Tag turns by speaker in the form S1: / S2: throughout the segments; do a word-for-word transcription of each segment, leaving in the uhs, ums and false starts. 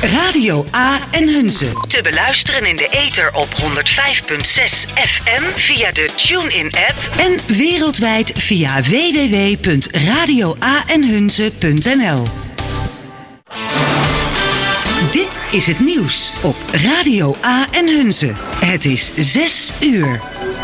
S1: Radio A en Hunze. Te beluisteren in de ether op honderd vijf komma zes F M via de TuneIn-app en wereldwijd via w w w punt radio a en hunze punt n l. Dit is het nieuws op Radio A en Hunze. Het is zes uur.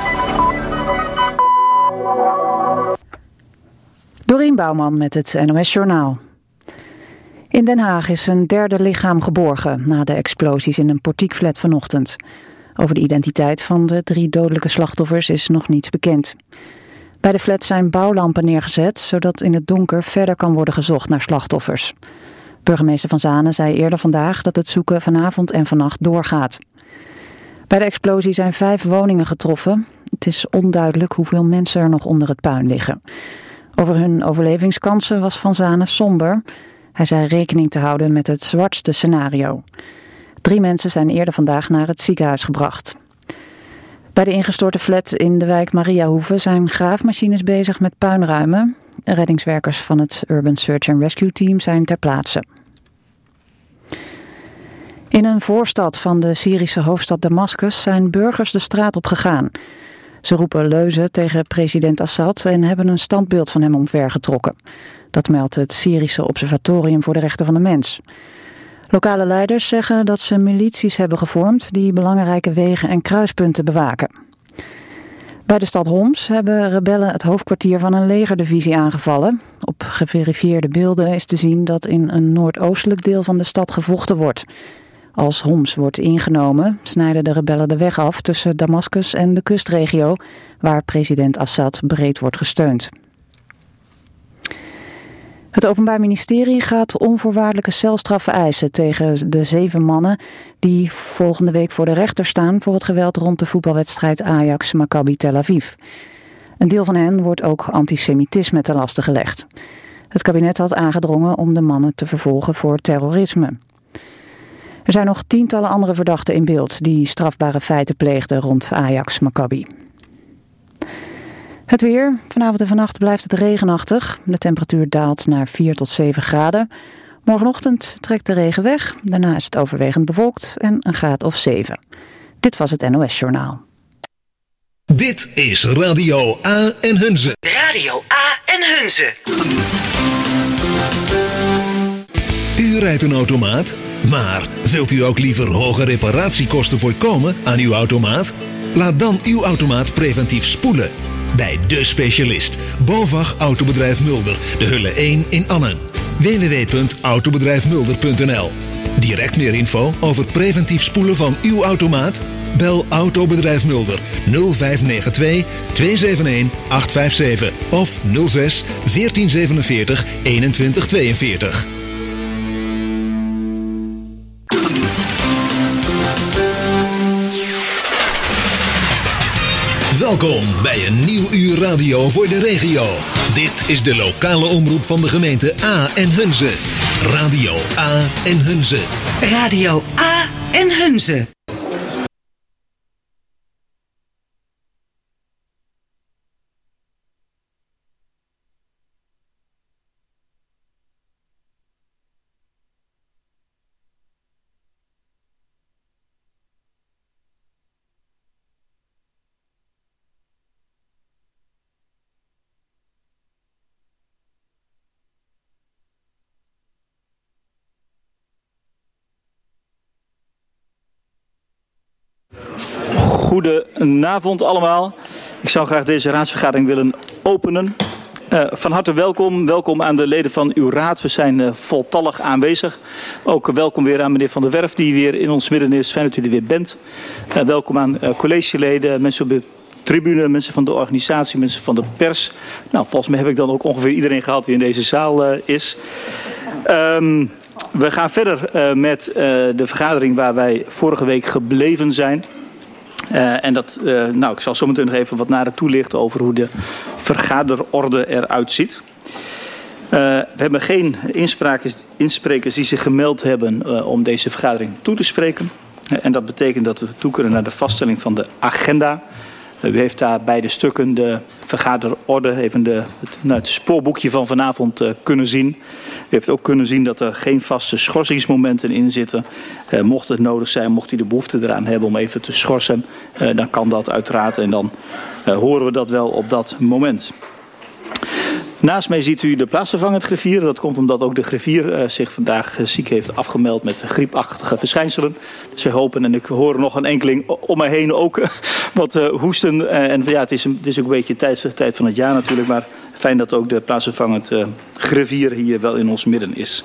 S2: Dorien Bouwman met het N O S Journaal. In Den Haag is een derde lichaam geborgen na de explosies in een portiekflat vanochtend. Over de identiteit van de drie dodelijke slachtoffers is nog niets bekend. Bij de flat zijn bouwlampen neergezet, zodat in het donker verder kan worden gezocht naar slachtoffers. Burgemeester Van Zanen zei eerder vandaag dat het zoeken vanavond en vannacht doorgaat. Bij de explosie zijn vijf woningen getroffen. Het is onduidelijk hoeveel mensen er nog onder het puin liggen. Over hun overlevingskansen was Van Zanen somber. Hij zei rekening te houden met het zwartste scenario. Drie mensen zijn eerder vandaag naar het ziekenhuis gebracht. Bij de ingestorte flat in de wijk Mariahoeve zijn graafmachines bezig met puinruimen. Reddingswerkers van het Urban Search and Rescue Team zijn ter plaatse. In een voorstad van de Syrische hoofdstad Damascus zijn burgers de straat op gegaan. Ze roepen leuzen tegen president Assad en hebben een standbeeld van hem omvergetrokken. Dat meldt het Syrische Observatorium voor de Rechten van de Mens. Lokale leiders zeggen dat ze milities hebben gevormd die belangrijke wegen en kruispunten bewaken. Bij de stad Homs hebben rebellen het hoofdkwartier van een legerdivisie aangevallen. Op geverifieerde beelden is te zien dat in een noordoostelijk deel van de stad gevochten wordt. Als Homs wordt ingenomen, snijden de rebellen de weg af tussen Damascus en de kustregio, waar president Assad breed wordt gesteund. Het Openbaar Ministerie gaat onvoorwaardelijke celstraffen eisen tegen de zeven mannen die volgende week voor de rechter staan voor het geweld rond de voetbalwedstrijd Ajax-Maccabi Tel Aviv. Een deel van hen wordt ook antisemitisme ten laste gelegd. Het kabinet had aangedrongen om de mannen te vervolgen voor terrorisme. Er zijn nog tientallen andere verdachten in beeld die strafbare feiten pleegden rond Ajax-Maccabi. Het weer. Vanavond en vannacht blijft het regenachtig. De temperatuur daalt naar vier tot zeven graden. Morgenochtend trekt de regen weg. Daarna is het overwegend bewolkt en een graad of zeven. Dit was het N O S Journaal.
S3: Dit is Radio A en Hunze.
S1: Radio A en Hunze.
S3: U rijdt een automaat, maar wilt u ook liever hoge reparatiekosten voorkomen aan uw automaat? Laat dan uw automaat preventief spoelen. Bij De Specialist, BOVAG Autobedrijf Mulder, de Hulle één in Annen. w w w punt autobedrijf mulder punt n l. Direct meer info over preventief spoelen van uw automaat? Bel Autobedrijf Mulder nul vijf negen twee twee zeven een acht vijf zeven of nul zes veertien zevenenveertig eenentwintig tweeënveertig. Welkom bij een nieuw uur radio voor de regio. Dit is de lokale omroep van de gemeente A en Hunze. Radio A en Hunze.
S1: Radio A en Hunze.
S4: Goedenavond allemaal. Ik zou graag deze raadsvergadering willen openen. Uh, van harte welkom. Welkom aan de leden van uw raad. We zijn uh, voltallig aanwezig. Ook uh, welkom weer aan meneer Van der Werf die weer in ons midden is. Fijn dat u er weer bent. Uh, welkom aan uh, collegeleden, mensen op de tribune, mensen van de organisatie, mensen van de pers. Nou, volgens mij heb ik dan ook ongeveer iedereen gehad die in deze zaal uh, is. Um, we gaan verder uh, met uh, de vergadering waar wij vorige week gebleven zijn. Uh, en dat, uh, nou, ik zal zo meteen nog even wat nader toelichten over hoe de vergaderorde eruit ziet. Uh, we hebben geen insprekers, insprekers die zich gemeld hebben uh, om deze vergadering toe te spreken. Uh, en dat betekent dat we toe kunnen naar de vaststelling van de agenda. U heeft daar bij de stukken de vergaderorde, even de, het, nou, het spoorboekje van vanavond uh, kunnen zien. U heeft ook kunnen zien dat er geen vaste schorsingsmomenten in zitten. Uh, mocht het nodig zijn, mocht u de behoefte eraan hebben om even te schorsen, uh, dan kan dat uiteraard en dan uh, horen we dat wel op dat moment. Naast mij ziet u de plaatsvervangend griffier. Dat komt omdat ook de griffier uh, zich vandaag uh, ziek heeft afgemeld met griepachtige verschijnselen. Dus we hopen, en ik hoor nog een enkeling om mij heen ook uh, wat uh, hoesten. Uh, en ja, het is, een, het is ook een beetje tijd, tijd van het jaar natuurlijk. Maar fijn dat ook de plaatsvervangend uh, griffier hier wel in ons midden is.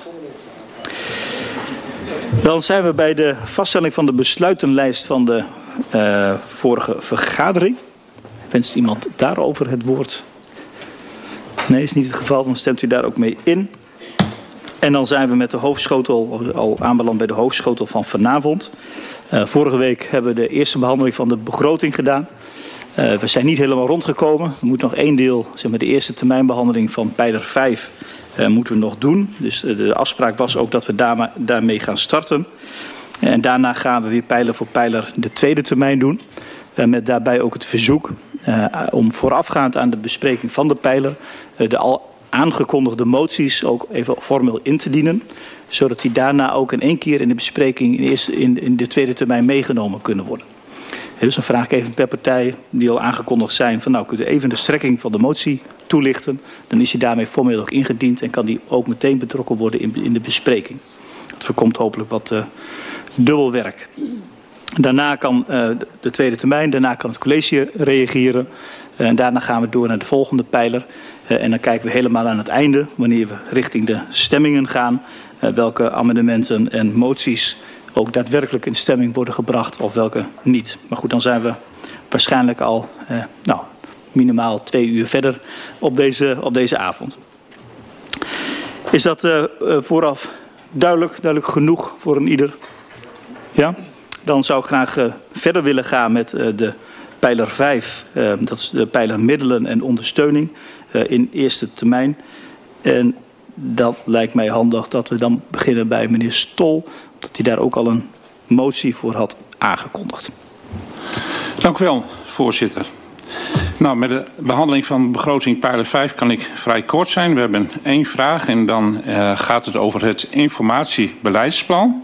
S4: Dan zijn we bij de vaststelling van de besluitenlijst van de uh, vorige vergadering. Wenst iemand daarover het woord? Nee, is niet het geval, dan stemt u daar ook mee in. En dan zijn we met de hoofdschotel al aanbeland bij de hoofdschotel van vanavond. Uh, vorige week hebben we de eerste behandeling van de begroting gedaan. Uh, we zijn niet helemaal rondgekomen. We moeten nog één deel, zeg maar de eerste termijnbehandeling van pijler vijf, uh, moeten we nog doen. Dus uh, de afspraak was ook dat we daar, daarmee gaan starten. En daarna gaan we weer pijler voor pijler de tweede termijn doen. Uh, met daarbij ook het verzoek uh, om voorafgaand aan de bespreking van de pijler uh, de al aangekondigde moties ook even formeel in te dienen. Zodat die daarna ook in één keer in de bespreking in, eerste, in, in de tweede termijn meegenomen kunnen worden. Uh, dus dan vraag ik even per partij die al aangekondigd zijn van nou kunt u even de strekking van de motie toelichten. Dan is die daarmee formeel ook ingediend en kan die ook meteen betrokken worden in, in de bespreking. Dat voorkomt hopelijk wat uh, dubbel werk. Daarna kan uh, de tweede termijn, daarna kan het college reageren. Uh, en daarna gaan we door naar de volgende pijler. Uh, en dan kijken we helemaal aan het einde, wanneer we richting de stemmingen gaan. Uh, welke amendementen en moties ook daadwerkelijk in stemming worden gebracht of welke niet. Maar goed, dan zijn we waarschijnlijk al uh, nou, minimaal twee uur verder op deze, op deze avond. Is dat uh, uh, vooraf duidelijk, duidelijk genoeg voor een ieder? Ja? Dan zou ik graag uh, verder willen gaan met uh, de pijler vijf. Uh, dat is de pijler middelen en ondersteuning uh, in eerste termijn. En dat lijkt mij handig dat we dan beginnen bij meneer Stol. Dat hij daar ook al een motie voor had aangekondigd.
S5: Dank u wel, voorzitter. Nou, met de behandeling van begroting pijler vijf kan ik vrij kort zijn. We hebben één vraag en dan uh, gaat het over het informatiebeleidsplan.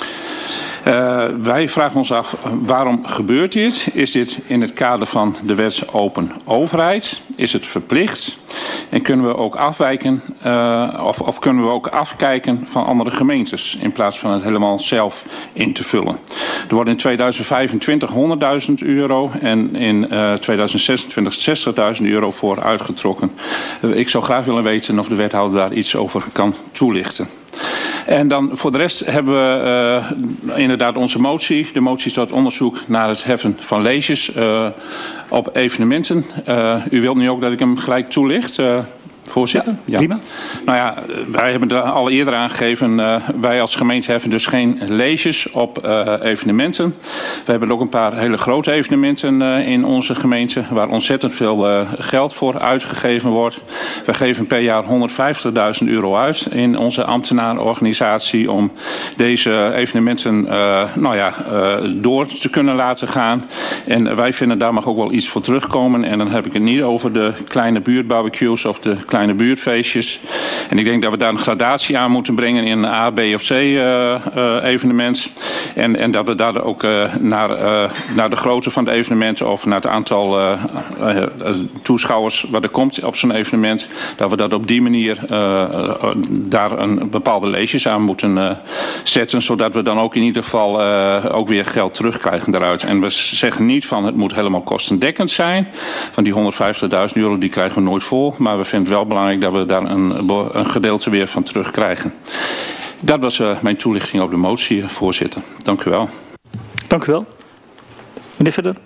S5: Uh, wij vragen ons af, waarom gebeurt dit? Is dit in het kader van de wet open overheid? Is het verplicht? En kunnen we ook afwijken, uh, of, of kunnen we ook afkijken van andere gemeentes, in plaats van het helemaal zelf in te vullen? Er wordt in tweeduizend vijfentwintig honderdduizend euro en in uh, tweeduizend zesentwintig zestigduizend euro voor uitgetrokken. Uh, ik zou graag willen weten of de wethouder daar iets over kan toelichten. En dan voor de rest hebben we uh, inderdaad onze motie. De motie tot onderzoek naar het heffen van leges uh, op evenementen. Uh, u wilt nu ook dat ik hem gelijk toelicht, uh, voorzitter?
S4: Ja, ja, prima.
S5: Nou ja, wij hebben er al eerder aangegeven. Uh, wij als gemeente heffen dus geen leges op uh, evenementen. We hebben ook een paar hele grote evenementen uh, in onze gemeente, waar ontzettend veel uh, geld voor uitgegeven wordt. We geven per jaar honderdvijftigduizend euro uit in onze ambtenarenorganisatie om deze evenementen uh, nou ja, uh, door te kunnen laten gaan. En wij vinden daar mag ook wel iets voor terugkomen. En dan heb ik het niet over de kleine buurtbarbecues of de kleine buurtfeestjes. En ik denk dat we daar een gradatie aan moeten brengen in een A, B of C uh, uh, evenement. En, en dat we daar ook uh, naar, uh, naar de grootte van het evenement of naar het aantal uh, uh, toeschouwers wat er komt op zo'n evenement, dat we dat op die manier uh, uh, daar een bepaalde leesjes aan moeten uh, zetten, zodat we dan ook in ieder geval uh, ook weer geld terugkrijgen daaruit. En we zeggen niet van het moet helemaal kostendekkend zijn. Van die honderdvijftigduizend euro die krijgen we nooit vol, maar we vinden het wel belangrijk dat we daar een, een gedeelte weer van terugkrijgen. Dat was uh, mijn toelichting op de motie, voorzitter. Dank u wel.
S4: Dank u wel. Meneer Verder.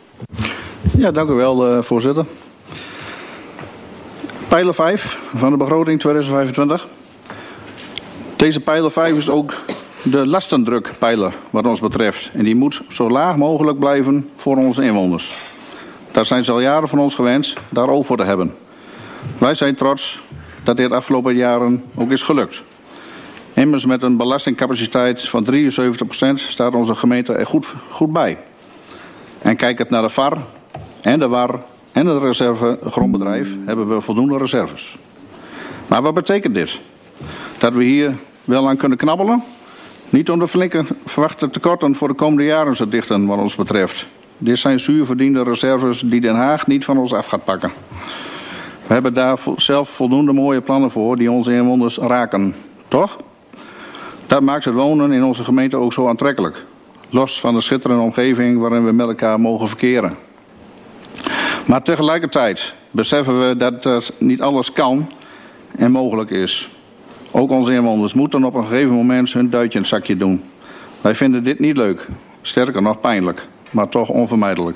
S6: Ja, dank u wel, uh, voorzitter. Pijler vijf van de begroting tweeduizend vijfentwintig. Deze pijler vijf is ook de lastendrukpijler wat ons betreft. En die moet zo laag mogelijk blijven voor onze inwoners. Daar zijn ze al jaren van ons gewend daar oog voor te hebben. Wij zijn trots dat dit afgelopen jaren ook is gelukt. Immers met een belastingcapaciteit van drieënzeventig procent staat onze gemeente er goed, goed bij. En kijk het naar de V A R, en de W A R en het reservegrondbedrijf hebben we voldoende reserves. Maar wat betekent dit? Dat we hier wel aan kunnen knabbelen? Niet om de flinke verwachte tekorten voor de komende jaren te dichten wat ons betreft. Dit zijn zuurverdiende reserves die Den Haag niet van ons af gaat pakken. We hebben daar zelf voldoende mooie plannen voor die onze inwoners raken. Toch? Dat maakt het wonen in onze gemeente ook zo aantrekkelijk. Los van de schitterende omgeving waarin we met elkaar mogen verkeren. Maar tegelijkertijd beseffen we dat er niet alles kan en mogelijk is. Ook onze inwoners moeten op een gegeven moment hun duitje in het zakje doen. Wij vinden dit niet leuk. Sterker nog pijnlijk. Maar toch onvermijdelijk.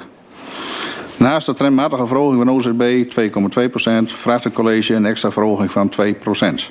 S6: Naast de trendmatige verhoging van O Z B twee komma twee procent vraagt het college een extra verhoging van twee procent.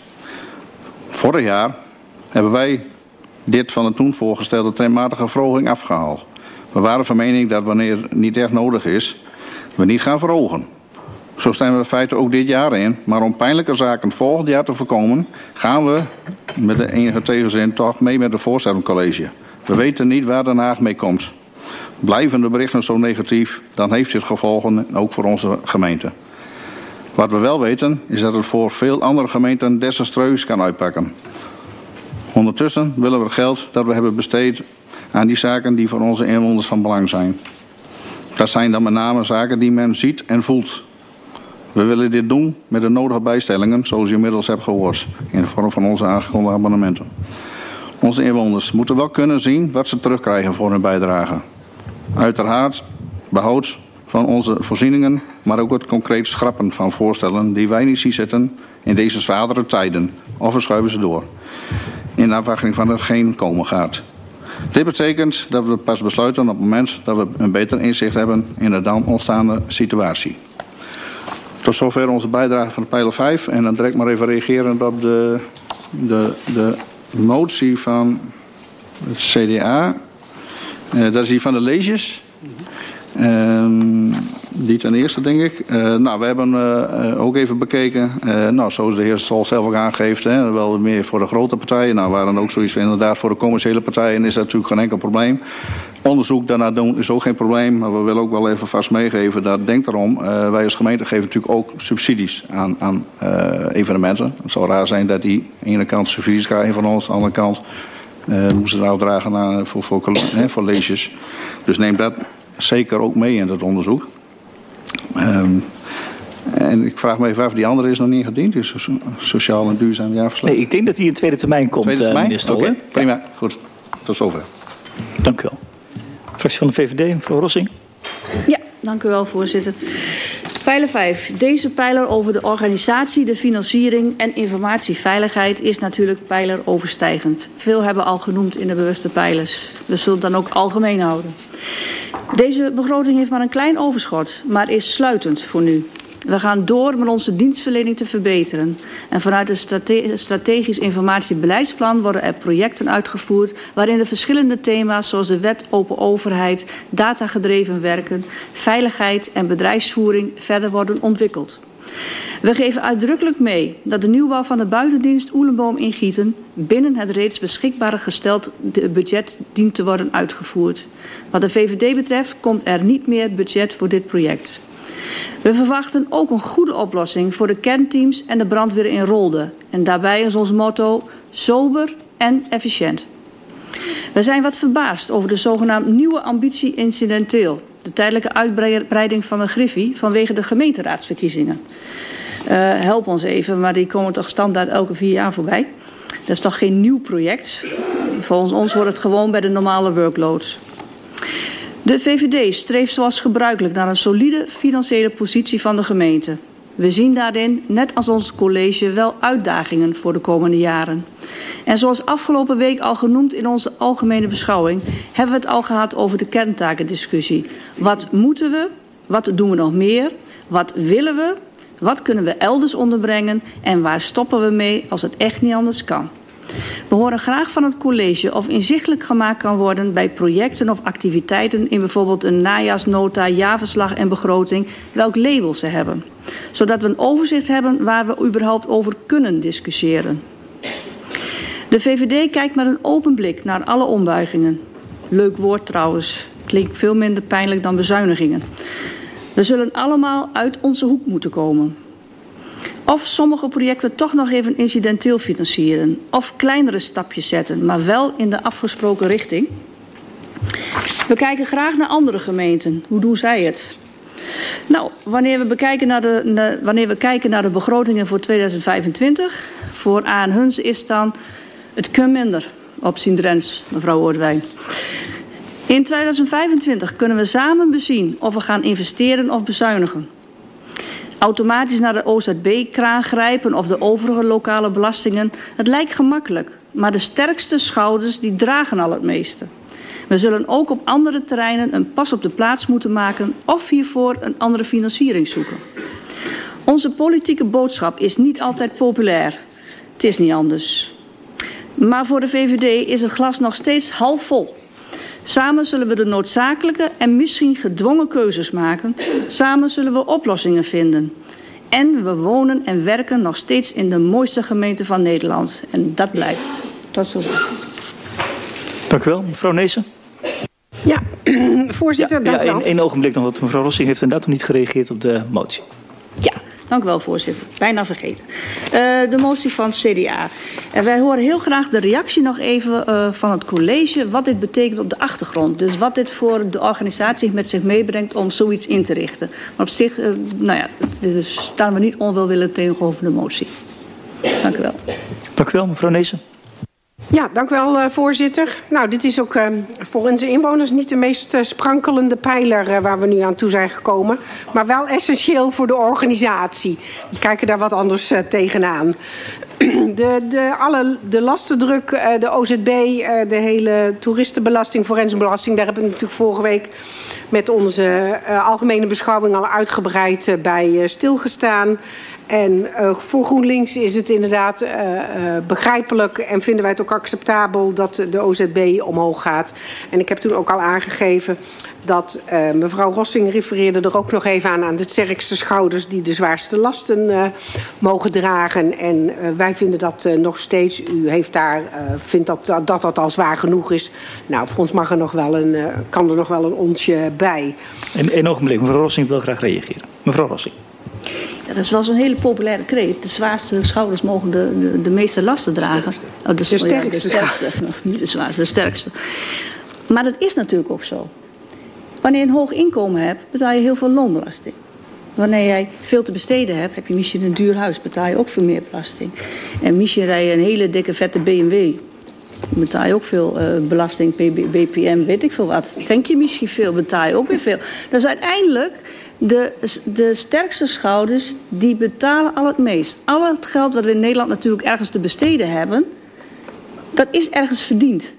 S6: Vorig jaar hebben wij dit van de toen voorgestelde trendmatige verhoging afgehaald. We waren van mening dat wanneer het niet echt nodig is, we niet gaan verhogen. Zo stemmen we in feite ook dit jaar in, maar om pijnlijke zaken volgend jaar te voorkomen, gaan we met de enige tegenzin toch mee met het voorstellend college. We weten niet waar Den Haag mee komt. Blijven de berichten zo negatief, dan heeft dit gevolgen ook voor onze gemeente. Wat we wel weten, is dat het voor veel andere gemeenten desastreus kan uitpakken. Ondertussen willen we het geld dat we hebben besteed aan die zaken die voor onze inwoners van belang zijn. Dat zijn dan met name zaken die men ziet en voelt. We willen dit doen met de nodige bijstellingen, zoals u inmiddels hebt gehoord, in de vorm van onze aangekondigde abonnementen. Onze inwoners moeten wel kunnen zien wat ze terugkrijgen voor hun bijdrage. Uiteraard behoud van onze voorzieningen, maar ook het concreet schrappen van voorstellen die wij niet zien zitten in deze zwaardere tijden, of verschuiven ze door, in afwachting van hetgeen komen gaat. Dit betekent dat we pas besluiten op het moment dat we een beter inzicht hebben in de dan ontstaande situatie. Tot zover onze bijdrage van de pijler vijf en dan direct maar even reagerend op de, de, de motie van het C D A. Uh, dat is die van de leges. Uh, die ten eerste, denk ik. Uh, nou, we hebben uh, ook even bekeken. Uh, nou, zoals de heer Stol zelf ook aangeeft. Hè, wel meer voor de grote partijen. Nou, waren ook zoiets van inderdaad voor de commerciële partijen is dat natuurlijk geen enkel probleem. Onderzoek daarna doen is ook geen probleem. Maar we willen ook wel even vast meegeven. Dat denk erom. Uh, wij als gemeente geven natuurlijk ook subsidies aan, aan uh, evenementen. Het zou raar zijn dat die aan de ene kant subsidies krijgen van ons. Aan de andere kant uh, moesten ze uitdragen aan, voor, voor, hè, voor leges. Dus neem dat zeker ook mee in het onderzoek. Um, en ik vraag me even af, die andere is nog niet ingediend. Dus sociaal en duurzaam jaarverslag.
S4: Nee, ik denk dat die in tweede termijn komt, tweede termijn? Uh, minister.
S6: Oké, okay, prima. Ja. Goed. Tot zover.
S4: Dank u wel. Fractie van de V V D, mevrouw Rossing.
S7: Ja, dank u wel, voorzitter. Pijler vijf. Deze pijler over de organisatie, de financiering en informatieveiligheid is natuurlijk pijleroverstijgend. Veel hebben al genoemd in de bewuste pijlers. We zullen het dan ook algemeen houden. Deze begroting heeft maar een klein overschot, maar is sluitend voor nu. We gaan door met onze dienstverlening te verbeteren. En vanuit het strate- strategisch informatiebeleidsplan worden er projecten uitgevoerd waarin de verschillende thema's zoals de wet open overheid, datagedreven werken, veiligheid en bedrijfsvoering verder worden ontwikkeld. We geven uitdrukkelijk mee dat de nieuwbouw van de buitendienst Oelenboom in Gieten binnen het reeds beschikbare gesteld budget dient te worden uitgevoerd. Wat de V V D betreft komt er niet meer budget voor dit project. We verwachten ook een goede oplossing voor de kernteams en de brandweer in Rolde. En daarbij is ons motto sober en efficiënt. We zijn wat verbaasd over de zogenaamd nieuwe ambitie incidenteel. De tijdelijke uitbreiding van de Griffie vanwege de gemeenteraadsverkiezingen. Uh, help ons even, maar die komen toch standaard elke vier jaar voorbij. Dat is toch geen nieuw project. Volgens ons wordt het gewoon bij de normale workloads. De V V D streeft zoals gebruikelijk naar een solide financiële positie van de gemeente. We zien daarin, net als ons college, wel uitdagingen voor de komende jaren. En zoals afgelopen week al genoemd in onze algemene beschouwing, hebben we het al gehad over de kerntakendiscussie. Wat moeten we? Wat doen we nog meer? Wat willen we? Wat kunnen we elders onderbrengen? En waar stoppen we mee als het echt niet anders kan? We horen graag van het college of inzichtelijk gemaakt kan worden bij projecten of activiteiten in bijvoorbeeld een najaarsnota, jaarverslag en begroting, welk label ze hebben. Zodat we een overzicht hebben waar we überhaupt over kunnen discussiëren. De V V D kijkt met een open blik naar alle ombuigingen. Leuk woord trouwens, klinkt veel minder pijnlijk dan bezuinigingen. We zullen allemaal uit onze hoek moeten komen. Of sommige projecten toch nog even incidenteel financieren. Of kleinere stapjes zetten, maar wel in de afgesproken richting. We kijken graag naar andere gemeenten. Hoe doen zij het? Nou, wanneer we, bekijken naar de, naar, wanneer we kijken naar de begrotingen voor tweeduizend vijfentwintig... voor A en Huns is dan het kan minder op Sint-Drents, mevrouw Oordwijn. In tweeduizend vijfentwintig kunnen we samen bezien of we gaan investeren of bezuinigen. Automatisch naar de O Z B-kraan grijpen of de overige lokale belastingen. Het lijkt gemakkelijk, maar de sterkste schouders die dragen al het meeste. We zullen ook op andere terreinen een pas op de plaats moeten maken of hiervoor een andere financiering zoeken. Onze politieke boodschap is niet altijd populair. Het is niet anders. Maar voor de V V D is het glas nog steeds half vol. Samen zullen we de noodzakelijke en misschien gedwongen keuzes maken. Samen zullen we oplossingen vinden. En we wonen en werken nog steeds in de mooiste gemeente van Nederland. En dat blijft. Tot zover.
S4: Dank u wel. Mevrouw Neesen.
S8: Ja, voorzitter,
S4: ja,
S8: dank u
S4: ja,
S8: wel.
S4: Eén ogenblik nog, want mevrouw Rossing heeft inderdaad nog niet gereageerd op de motie.
S7: Ja, dank u wel, voorzitter. Bijna vergeten. Uh, de motie van het C D A. En wij horen heel graag de reactie nog even uh, van het college, wat dit betekent op de achtergrond. Dus wat dit voor de organisatie met zich meebrengt om zoiets in te richten. Maar op zich, uh, nou ja, dus staan we niet onwelwillend tegenover de motie. Dank u wel.
S4: Dank u wel, mevrouw Neesen.
S8: Ja, dank u wel, uh, voorzitter. Nou, dit is ook uh, voor onze inwoners niet de meest uh, sprankelende pijler uh, waar we nu aan toe zijn gekomen. Maar wel essentieel voor de organisatie. Die kijken daar wat anders uh, tegenaan. De, de, alle, de lastendruk, uh, de O Z B, uh, de hele toeristenbelasting, forensenbelasting, daar hebben we natuurlijk vorige week met onze uh, algemene beschouwing al uitgebreid uh, bij uh, stilgestaan. En uh, voor GroenLinks is het inderdaad uh, uh, begrijpelijk en vinden wij het ook acceptabel dat de O Z B omhoog gaat. En ik heb toen ook al aangegeven dat uh, mevrouw Rossing refereerde er ook nog even aan aan de sterkste schouders die de zwaarste lasten uh, mogen dragen. En uh, wij vinden dat uh, nog steeds, u heeft daar, uh, vindt dat, dat dat dat al zwaar genoeg is. Nou, voor ons mag er nog wel een, uh, kan er nog wel een onsje bij.
S4: En een ogenblik, mevrouw Rossing wil graag reageren. Mevrouw Rossing.
S7: Ja, dat is wel zo'n hele populaire kreet. De zwaarste schouders mogen de, de, de meeste lasten dragen. Oh, de,
S8: de sterkste.
S7: Ja, de sterkste. Niet de zwaarste, de sterkste. Maar dat is natuurlijk ook zo. Wanneer je een hoog inkomen hebt, betaal je heel veel loonbelasting. Wanneer jij veel te besteden hebt, heb je misschien een duur huis, betaal je ook veel meer belasting. En misschien rij je een hele dikke vette B M W. Betaal je ook veel uh, belasting, B P M, weet ik veel wat. Denk je misschien veel, betaal je ook weer veel. Dus uiteindelijk, de, de sterkste schouders, die betalen al het meest. Al het geld wat we in Nederland natuurlijk ergens te besteden hebben, dat is ergens verdiend.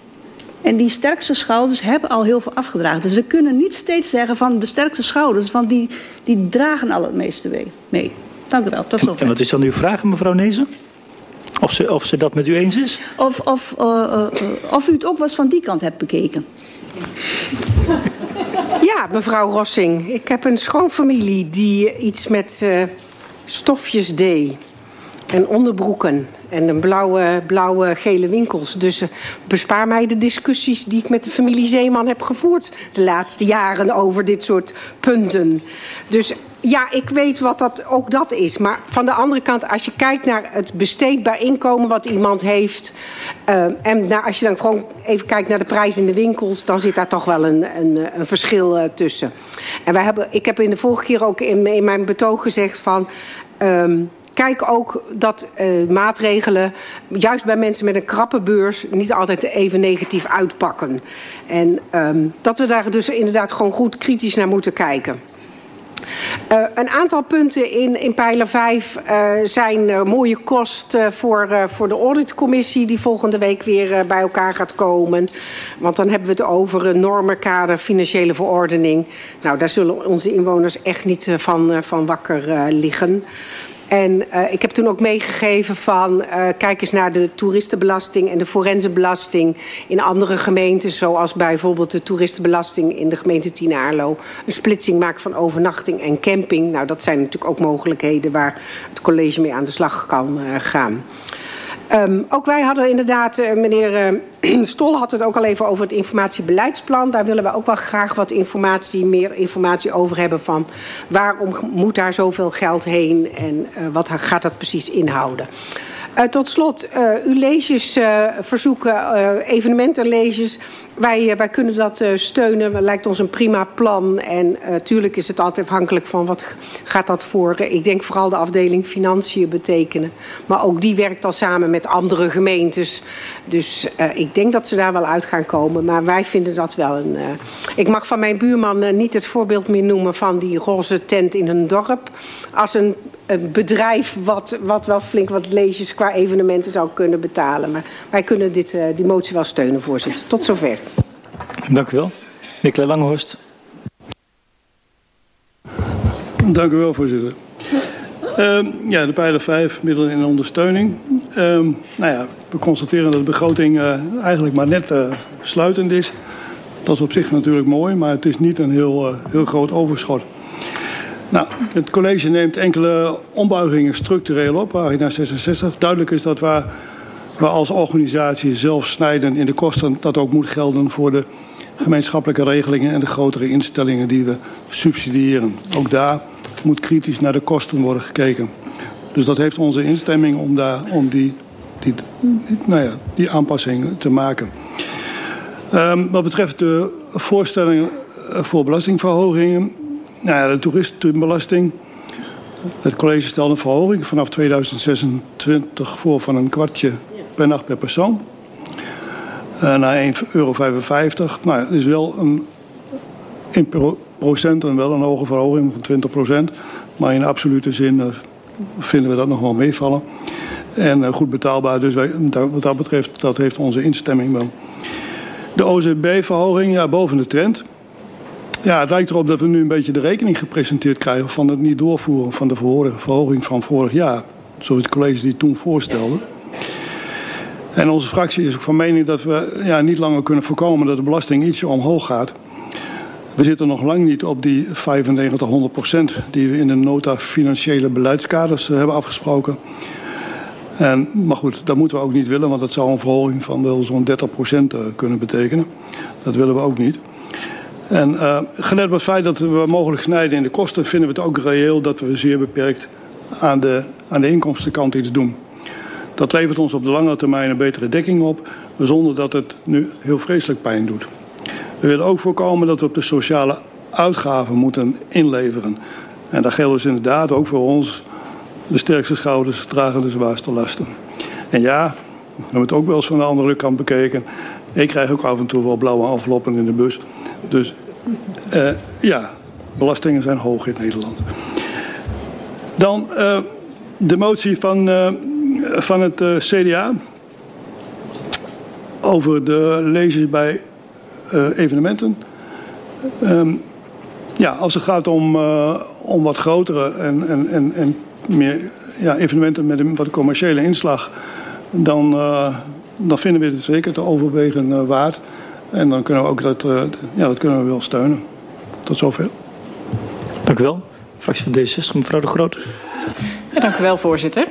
S7: En die sterkste schouders hebben al heel veel afgedragen. Dus we kunnen niet steeds zeggen van de sterkste schouders, want die, die dragen al het meeste mee. Dank u wel, tot zover.
S4: En wat is dan uw vraag, mevrouw Neesen? Of ze, of ze dat met u eens is?
S7: Of, of, uh, uh, of u het ook wel eens van die kant hebt bekeken.
S8: Ja, mevrouw Rossing. Ik heb een schoonfamilie die iets met uh, stofjes deed. En onderbroeken. En een blauwe, blauwe gele winkels. Dus uh, bespaar mij de discussies die ik met de familie Zeeman heb gevoerd de laatste jaren over dit soort punten. Dus ja, ik weet wat dat, ook dat is. Maar van de andere kant, als je kijkt naar het besteedbaar inkomen wat iemand heeft. Uh, en nou, als je dan gewoon even kijkt naar de prijs in de winkels, dan zit daar toch wel een, een, een verschil uh, tussen. En wij hebben, ik heb in de vorige keer ook in, in mijn betoog gezegd van Um, kijk ook dat uh, maatregelen, juist bij mensen met een krappe beurs, niet altijd even negatief uitpakken. En um, dat we daar dus inderdaad gewoon goed kritisch naar moeten kijken. Uh, een aantal punten in, in pijler vijf uh, zijn uh, mooie kost uh, voor, uh, voor de auditcommissie die volgende week weer uh, bij elkaar gaat komen. Want dan hebben we het over een normenkader financiële verordening. Nou, daar zullen onze inwoners echt niet uh, van, uh, van wakker uh, liggen. En uh, ik heb toen ook meegegeven van uh, kijk eens naar de toeristenbelasting en de forensenbelasting in andere gemeenten, zoals bijvoorbeeld de toeristenbelasting in de gemeente Tien Aarlo. Een splitsing maken van overnachting en camping. Nou, dat zijn natuurlijk ook mogelijkheden waar het college mee aan de slag kan uh, gaan. Um, ook wij hadden inderdaad, uh, meneer uh, Stol had het ook al even over het informatiebeleidsplan. Daar willen we ook wel graag wat informatie, meer informatie over hebben van waarom moet daar zoveel geld heen en uh, wat gaat dat precies inhouden. Uh, tot slot, uh, uw leesjesverzoeken, uh, uh, evenementenleesjes. Wij, uh, wij kunnen dat uh, steunen. Het lijkt ons een prima plan. En natuurlijk uh, is het altijd afhankelijk van wat gaat dat voor. Uh, ik denk vooral de afdeling financiën betekenen. Maar ook die werkt al samen met andere gemeentes. Dus uh, ik denk dat ze daar wel uit gaan komen. Maar wij vinden dat wel een... Uh, ik mag van mijn buurman uh, niet het voorbeeld meer noemen van die roze tent in een dorp. Als een, een bedrijf wat, wat wel flink wat leesjes qua evenementen zou kunnen betalen. Maar wij kunnen dit, uh, die motie wel steunen, voorzitter. Tot zover.
S4: Dank u wel. Nicolai Langhorst.
S9: Dank u wel, voorzitter. Uh, ja, de pijler vijf, middelen in ondersteuning. Uh, nou ja, we constateren dat de begroting uh, eigenlijk maar net uh, sluitend is. Dat is op zich natuurlijk mooi, maar het is niet een heel, uh, heel groot overschot. Nou, het college neemt enkele ombuigingen structureel op, pagina zesenzestig. Duidelijk is dat waar we als organisatie zelf snijden in de kosten, dat ook moet gelden voor de gemeenschappelijke regelingen en de grotere instellingen die we subsidiëren. Ook daar moet kritisch naar de kosten worden gekeken. Dus dat heeft onze instemming om, daar, om die, die, die, nou ja, die aanpassing te maken. Um, wat betreft de voorstellingen voor belastingverhogingen, nou ja, de toeristenbelasting. Het college stelt een verhoging vanaf tweeduizend zesentwintig voor van een kwartje per nacht per persoon. Uh, naar één euro vijfenvijftig. Nou, het is wel een, in procenten wel een hoge verhoging van twintig procent. Maar in absolute zin uh, vinden we dat nog wel meevallen. En uh, goed betaalbaar, dus wij, wat dat betreft, dat heeft onze instemming wel. De O Z B-verhoging, ja, boven de trend. Ja, het lijkt erop dat we nu een beetje de rekening gepresenteerd krijgen van het niet doorvoeren van de verhoging van vorig jaar. Zoals het college die toen voorstelde. En onze fractie is ook van mening dat we ja, niet langer kunnen voorkomen dat de belasting ietsje omhoog gaat. We zitten nog lang niet op die vijfennegentig tot honderd procent die we in de nota financiële beleidskaders hebben afgesproken. En, maar goed, dat moeten we ook niet willen, want dat zou een verhoging van wel zo'n dertig procent kunnen betekenen. Dat willen we ook niet. En uh, gelet op het feit dat we mogelijk snijden in de kosten, vinden we het ook reëel dat we zeer beperkt aan de, aan de inkomstenkant iets doen. Dat levert ons op de lange termijn een betere dekking op, zonder dat het nu heel vreselijk pijn doet. We willen ook voorkomen dat we op de sociale uitgaven moeten inleveren. En dat geldt dus inderdaad ook voor ons. De sterkste schouders dragen de zwaarste lasten. En ja, we hebben het ook wel eens van de andere kant bekeken. Ik krijg ook af en toe wel blauwe enveloppen in de bus. Dus uh, ja, belastingen zijn hoog in Nederland. Dan uh, de motie van, uh, van het uh, C D A over de leesjes bij uh, evenementen. Um, ja, als het gaat om, uh, om wat grotere en, en, en, en meer ja, evenementen met een wat commerciële inslag, dan, uh, dan vinden we het zeker te overwegen uh, waard. En dan kunnen we ook dat, uh, ja, dat kunnen we wel steunen. Tot zover.
S4: Dank u wel. Fractie van D zestig, mevrouw De Groot.
S10: Ja, dank u wel, voorzitter.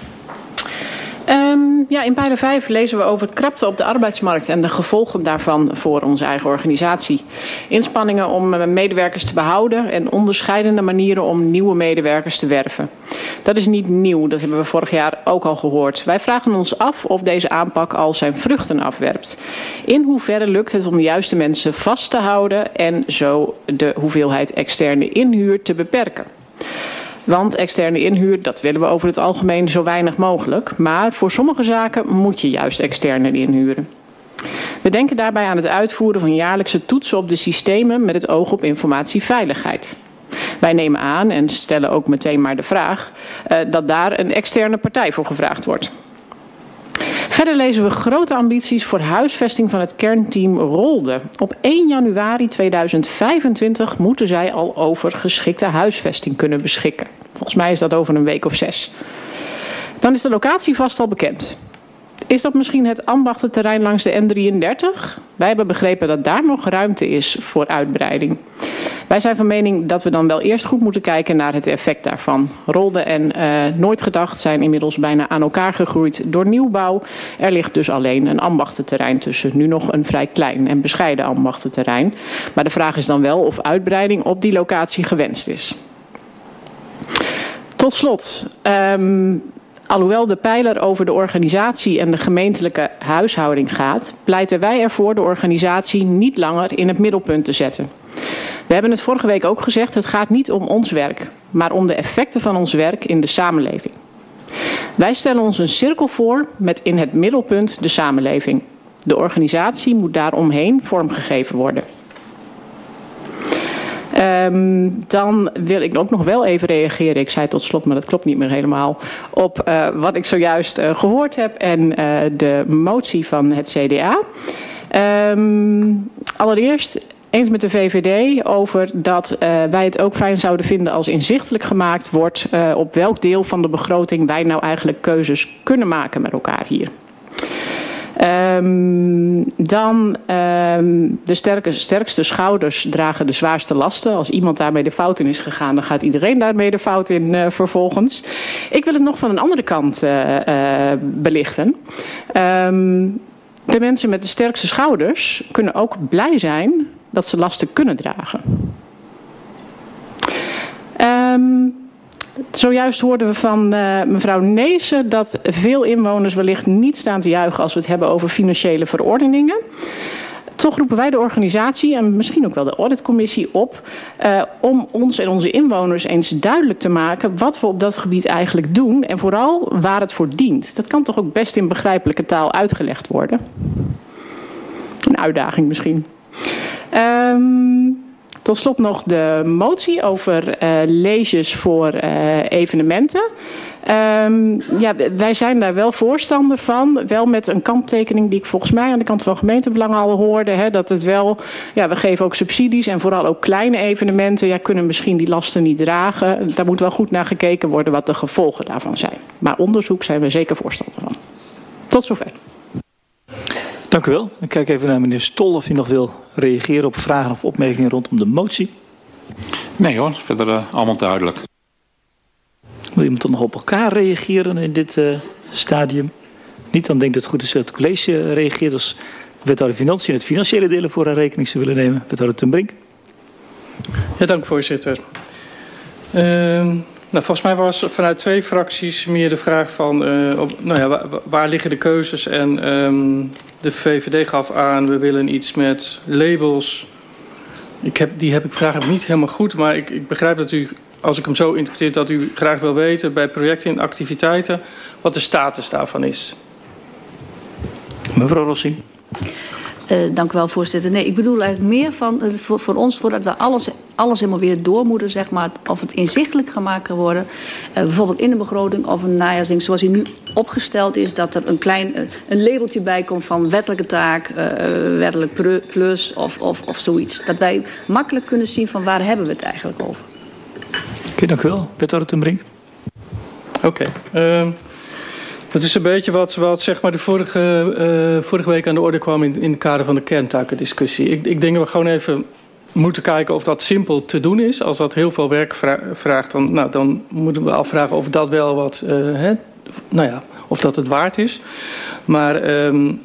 S10: Um, ja, in pijler vijf lezen we over het krapte op de arbeidsmarkt en de gevolgen daarvan voor onze eigen organisatie. Inspanningen om medewerkers te behouden en onderscheidende manieren om nieuwe medewerkers te werven. Dat is niet nieuw, dat hebben we vorig jaar ook al gehoord. Wij vragen ons af of deze aanpak al zijn vruchten afwerpt. In hoeverre lukt het om de juiste mensen vast te houden en zo de hoeveelheid externe inhuur te beperken? Want externe inhuur, dat willen we over het algemeen zo weinig mogelijk. Maar voor sommige zaken moet je juist externe inhuren. We denken daarbij aan het uitvoeren van jaarlijkse toetsen op de systemen met het oog op informatieveiligheid. Wij nemen aan en stellen ook meteen maar de vraag uh, dat daar een externe partij voor gevraagd wordt. Verder lezen we grote ambities voor huisvesting van het kernteam Rolde. Op één januari tweeduizend vijfentwintig moeten zij al over geschikte huisvesting kunnen beschikken. Volgens mij is dat over een week of zes. Dan is de locatie vast al bekend. Is dat misschien het ambachtenterrein langs de N drieëndertig? Wij hebben begrepen dat daar nog ruimte is voor uitbreiding. Wij zijn van mening dat we dan wel eerst goed moeten kijken naar het effect daarvan. Rolde en uh, Nooit Gedacht zijn inmiddels bijna aan elkaar gegroeid door nieuwbouw. Er ligt dus alleen een ambachtenterrein tussen. Nu nog een vrij klein en bescheiden ambachtenterrein. Maar de vraag is dan wel of uitbreiding op die locatie gewenst is. Tot slot, um, alhoewel de pijler over de organisatie en de gemeentelijke huishouding gaat, pleiten wij ervoor de organisatie niet langer in het middelpunt te zetten. We hebben het vorige week ook gezegd, het gaat niet om ons werk, maar om de effecten van ons werk in de samenleving. Wij stellen ons een cirkel voor met in het middelpunt de samenleving. De organisatie moet daaromheen vormgegeven worden. Um, dan wil ik ook nog wel even reageren, ik zei tot slot, maar dat klopt niet meer helemaal, op uh, wat ik zojuist uh, gehoord heb en uh, de motie van het C D A. Um, allereerst eens met de V V D over dat uh, wij het ook fijn zouden vinden als inzichtelijk gemaakt wordt uh, op welk deel van de begroting wij nou eigenlijk keuzes kunnen maken met elkaar hier. Um, dan um, de sterke, sterkste schouders dragen de zwaarste lasten. Als iemand daarmee de fout in is gegaan, dan gaat iedereen daarmee de fout in uh, vervolgens. Ik wil het nog van een andere kant uh, uh, belichten. Um, de mensen met de sterkste schouders kunnen ook blij zijn dat ze lasten kunnen dragen. Um, Zojuist hoorden we van uh, mevrouw Neesen dat veel inwoners wellicht niet staan te juichen als we het hebben over financiële verordeningen. Toch roepen wij de organisatie en misschien ook wel de auditcommissie op uh, om ons en onze inwoners eens duidelijk te maken wat we op dat gebied eigenlijk doen en vooral waar het voor dient. Dat kan toch ook best in begrijpelijke taal uitgelegd worden. Een uitdaging misschien. Um, Tot slot nog de motie over uh, leges voor uh, evenementen. Um, ja, wij zijn daar wel voorstander van. Wel met een kanttekening die ik volgens mij aan de kant van gemeentebelangen al hoorde. Hè, dat het wel, ja, we geven ook subsidies en vooral ook kleine evenementen. Ja, kunnen misschien die lasten niet dragen. Daar moet wel goed naar gekeken worden wat de gevolgen daarvan zijn. Maar onderzoek zijn we zeker voorstander van. Tot zover.
S4: Dank u wel. Ik kijk even naar meneer Stol of hij nog wil reageren op vragen of opmerkingen rondom de motie.
S5: Nee hoor, verder uh, allemaal duidelijk.
S4: Wil iemand dan nog op elkaar reageren in dit uh, stadium? Niet, dan denk ik dat het goed is dat het college uh, reageert als wethouder Financiën het financiële delen voor haar rekening zou willen nemen. Wethouder Ten Brink.
S11: Ja, dank voorzitter. Uh, Nou, volgens mij was vanuit twee fracties meer de vraag van uh, op, nou ja, waar, waar liggen de keuzes en um, de V V D gaf aan we willen iets met labels. Ik heb, die heb ik vraag heb ik niet helemaal goed, maar ik, ik begrijp dat u, als ik hem zo interpreteer, dat u graag wil weten bij projecten en activiteiten wat de status daarvan is.
S4: Mevrouw Rossing.
S7: Uh, dank u wel, voorzitter. Nee, ik bedoel eigenlijk meer van uh, voor, voor ons, voordat we alles, alles helemaal weer door moeten, zeg maar, of het inzichtelijk gemaakt kan worden. Uh, bijvoorbeeld in de begroting of een najaarsding, zoals hij nu opgesteld is, dat er een klein uh, een labeltje bij komt van wettelijke taak, uh, wettelijk plus of, of, of zoiets. Dat wij makkelijk kunnen zien van waar hebben we het eigenlijk over.
S4: Oké, okay, dank u wel. Wethouder Ten Brink.
S11: Oké. Okay. Uh... Dat is een beetje wat, wat zeg maar de vorige, uh, vorige week aan de orde kwam in, in het kader van de kerntakendiscussie. Ik, ik denk dat we gewoon even moeten kijken of dat simpel te doen is. Als dat heel veel werk vra vraagt, dan, nou, dan moeten we afvragen of dat wel wat, uh, hè, nou ja, of dat het waard is. Maar um,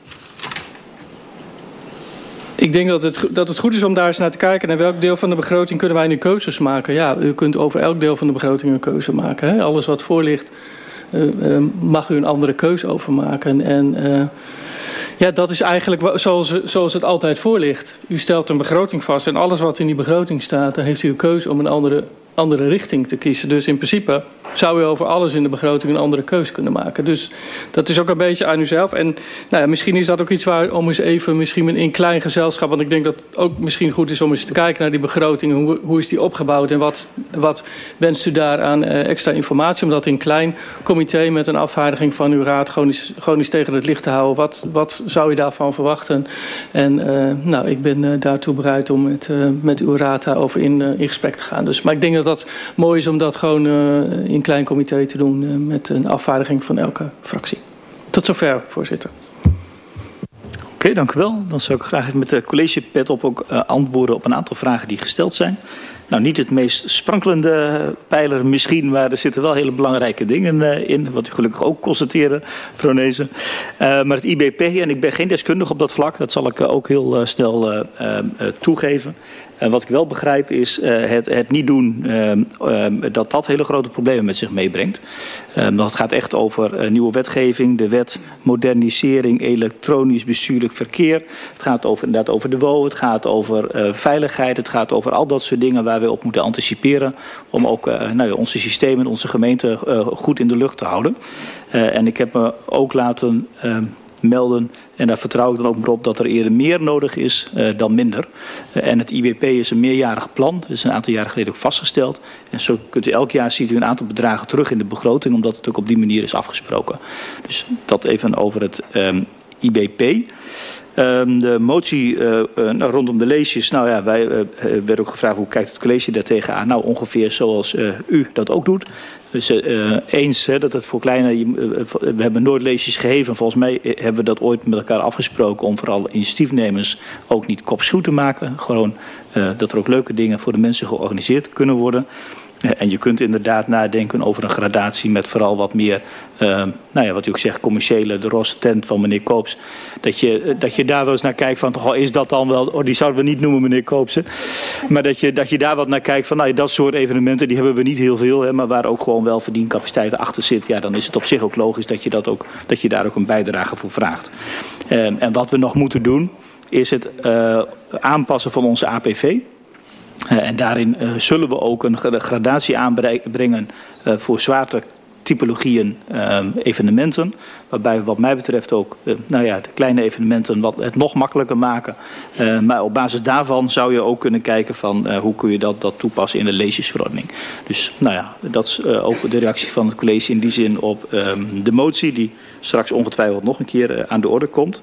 S11: ik denk dat het, dat het goed is om daar eens naar te kijken. Naar welk deel van de begroting kunnen wij nu keuzes maken? Ja, u kunt over elk deel van de begroting een keuze maken. Hè? Alles wat voor ligt. Uh, uh, mag u een andere keuze over maken. En uh, ja, dat is eigenlijk zoals, zoals het altijd voor ligt. U stelt een begroting vast en alles wat in die begroting staat, dan heeft u een keuze om een andere, andere richting te kiezen. Dus in principe zou u over alles in de begroting een andere keuze kunnen maken. Dus dat is ook een beetje aan uzelf. En nou ja, misschien is dat ook iets waar om eens even misschien in klein gezelschap, want ik denk dat het ook misschien goed is om eens te kijken naar die begroting. Hoe, hoe is die opgebouwd en wat, wat wenst u daar aan uh, extra informatie? Om dat in klein comité met een afvaardiging van uw raad gewoon eens, gewoon eens tegen het licht te houden. Wat, wat zou u daarvan verwachten? En uh, nou, ik ben uh, daartoe bereid om met, uh, met uw raad daarover in, uh, in gesprek te gaan. Dus, maar ik denk dat dat mooi is om dat gewoon uh, in klein comité te doen uh, met een afvaardiging van elke fractie. Tot zover, voorzitter.
S4: Oké, okay, dank u wel. Dan zou ik graag even met de collegepet op ook uh, antwoorden op een aantal vragen die gesteld zijn. Nou, niet het meest sprankelende pijler misschien, maar er zitten wel hele belangrijke dingen uh, in. Wat u gelukkig ook constateerde, mevrouw Nezen. Uh, maar het I B P, en ik ben geen deskundige op dat vlak, dat zal ik uh, ook heel uh, snel uh, uh, toegeven. En wat ik wel begrijp is uh, het, het niet doen, uh, uh, dat dat hele grote problemen met zich meebrengt. Uh, dat gaat echt over uh, nieuwe wetgeving, de wet modernisering, elektronisch bestuurlijk verkeer. Het gaat over, inderdaad over de W O, het gaat over uh, veiligheid, het gaat over al dat soort dingen waar we op moeten anticiperen. Om ook uh, nou ja, onze systemen, onze gemeente uh, goed in de lucht te houden. Uh, en ik heb me ook laten Uh, melden. En daar vertrouw ik dan ook maar op dat er eerder meer nodig is uh, dan minder. Uh, en het I B P is een meerjarig plan. Dat is een aantal jaren geleden ook vastgesteld. En zo kunt u elk jaar ziet u een aantal bedragen terug in de begroting, omdat het ook op die manier is afgesproken. Dus dat even over het um, I B P. Um, de motie uh, uh, nou, rondom de leesjes. Nou ja, wij uh, werden ook gevraagd hoe kijkt het college daar tegenaan. Nou, ongeveer zoals uh, u dat ook doet. Dus uh, eens hè, dat het voor kleine, uh, we hebben nooit leesjes gegeven. Volgens mij hebben we dat ooit met elkaar afgesproken om vooral initiatiefnemers ook niet kopschoe te maken. Gewoon uh, dat er ook leuke dingen voor de mensen georganiseerd kunnen worden. Uh, en je kunt inderdaad nadenken over een gradatie met vooral wat meer, uh, nou ja, wat u ook zegt, commerciële, de roze tent van meneer Koops. Dat je, dat je daar wel eens naar kijkt van, oh, is dat dan wel, oh, die zouden we niet noemen meneer Koopsen. Maar dat je, dat je daar wat naar kijkt van, nou ja, dat soort evenementen, die hebben we niet heel veel, hè, maar waar ook gewoon wel verdiencapaciteit achter zit. Ja, dan is het op zich ook logisch dat je, dat ook, dat je daar ook een bijdrage voor vraagt. Uh, en wat we nog moeten doen, is het uh, aanpassen van onze A P V. Uh, en daarin uh, zullen we ook een gradatie aanbrengen uh, voor zwaartetypologieën uh, evenementen. Waarbij we wat mij betreft ook uh, nou ja, de kleine evenementen wat het nog makkelijker maken. Uh, maar op basis daarvan zou je ook kunnen kijken van uh, hoe kun je dat, dat toepassen in de leesjesverordening. Dus nou ja, dat is uh, ook de reactie van het college in die zin op um, de motie die straks ongetwijfeld nog een keer uh, aan de orde komt.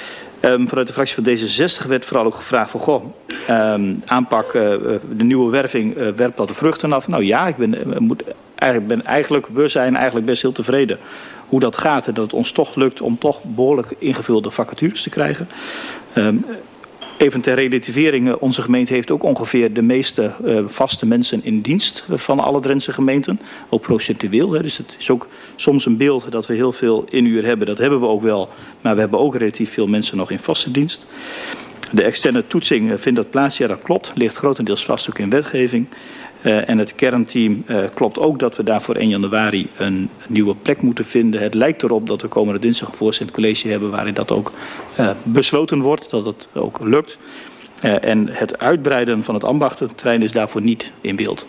S4: Um, vanuit de fractie van D zesenzestig werd vooral ook gevraagd van, goh, um, aanpak, uh, de nieuwe werving, uh, werpt dat de vruchten af? Nou ja, ik ben, uh, moet, eigenlijk, ben eigenlijk, we zijn eigenlijk best heel tevreden hoe dat gaat. En dat het ons toch lukt om toch behoorlijk ingevulde vacatures te krijgen. Um, Even ter relativering, onze gemeente heeft ook ongeveer de meeste uh, vaste mensen in dienst van alle Drentse gemeenten. Ook procentueel. Hè. Dus het is ook soms een beeld dat we heel veel inuur hebben. Dat hebben we ook wel. Maar we hebben ook relatief veel mensen nog in vaste dienst. De externe toetsing uh, vindt dat plaats. Ja, dat klopt. Ligt grotendeels vast ook in wetgeving. Uh, en het kernteam uh, klopt ook dat we daar voor één januari een nieuwe plek moeten vinden. Het lijkt erop dat we komende dinsdag een voorzittend college hebben waarin dat ook uh, besloten wordt, dat het ook lukt. Uh, en het uitbreiden van het ambachtenterrein is daarvoor niet in beeld.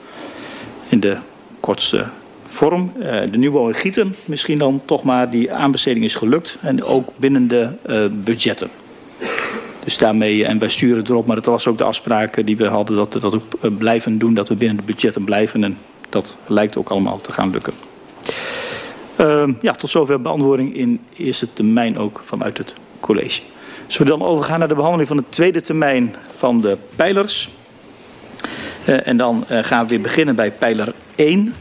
S4: In de kortste vorm. Uh, de nieuwe in Gieten, misschien dan toch maar, die aanbesteding is gelukt. En ook binnen de uh, budgetten. Dus daarmee, en wij sturen erop, maar dat was ook de afspraak die we hadden, dat we dat ook blijven doen, dat we binnen de budgetten blijven. En dat lijkt ook allemaal te gaan lukken. Uh, ja, tot zover beantwoording in eerste termijn ook vanuit het college. Zullen we dan overgaan naar de behandeling van de tweede termijn van de pijlers. Uh, en dan uh, gaan we weer beginnen bij pijler één.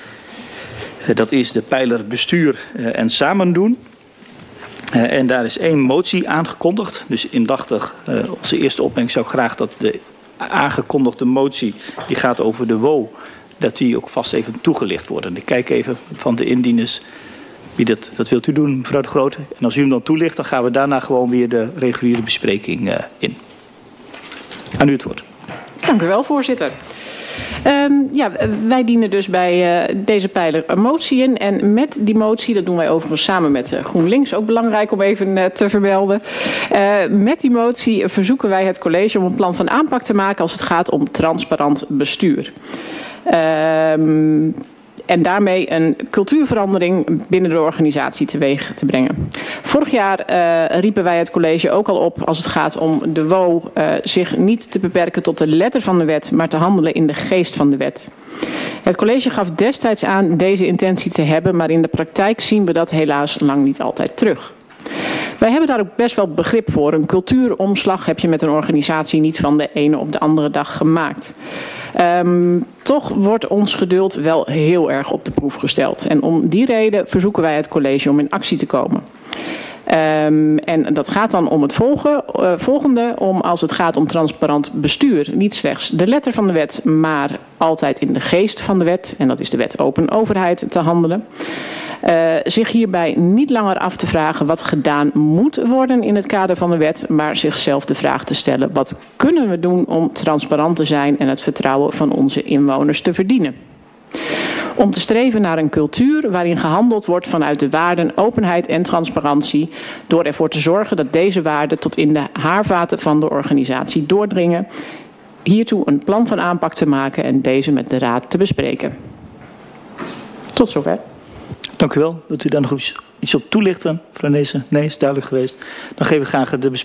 S4: Uh, dat is de pijler bestuur uh, en samen doen. Uh, en daar is één motie aangekondigd. Dus indachtig, uh, onze eerste opmerking zou ik graag dat de aangekondigde motie, die gaat over de W O, dat die ook vast even toegelicht wordt. En ik kijk even van de indieners, wie dat, dat wilt u doen, mevrouw de Groot. En als u hem dan toelicht, dan gaan we daarna gewoon weer de reguliere bespreking uh, in. Aan u het woord.
S10: Dank u wel, voorzitter. Um, ja, wij dienen dus bij uh, deze pijler een motie in. En met die motie, dat doen wij overigens samen met uh, GroenLinks, ook belangrijk om even uh, te vermelden. Uh, met die motie verzoeken wij het college om een plan van aanpak te maken als het gaat om transparant bestuur. Um, En daarmee een cultuurverandering binnen de organisatie teweeg te brengen. Vorig jaar uh, riepen wij het college ook al op als het gaat om de W O uh, zich niet te beperken tot de letter van de wet, maar te handelen in de geest van de wet. Het college gaf destijds aan deze intentie te hebben, maar in de praktijk zien we dat helaas lang niet altijd terug. Wij hebben daar ook best wel begrip voor. Een cultuuromslag heb je met een organisatie niet van de ene op de andere dag gemaakt. Um, toch wordt ons geduld wel heel erg op de proef gesteld. En om die reden verzoeken wij het college om in actie te komen. Um, en dat gaat dan om het volgen, uh, volgende, om als het gaat om transparant bestuur, niet slechts de letter van de wet, maar altijd in de geest van de wet, en dat is de wet open overheid, te handelen. Uh, zich hierbij niet langer af te vragen wat gedaan moet worden in het kader van de wet, maar zichzelf de vraag te stellen: wat kunnen we doen om transparant te zijn en het vertrouwen van onze inwoners te verdienen? Om te streven naar een cultuur waarin gehandeld wordt vanuit de waarden openheid en transparantie, door ervoor te zorgen dat deze waarden tot in de haarvaten van de organisatie doordringen. Hiertoe een plan van aanpak te maken en deze met de Raad te bespreken. Tot zover.
S4: Dank u wel. Wilt u daar nog iets op toelichten, mevrouw Neesen? Nee, is duidelijk geweest. Dan geven we graag de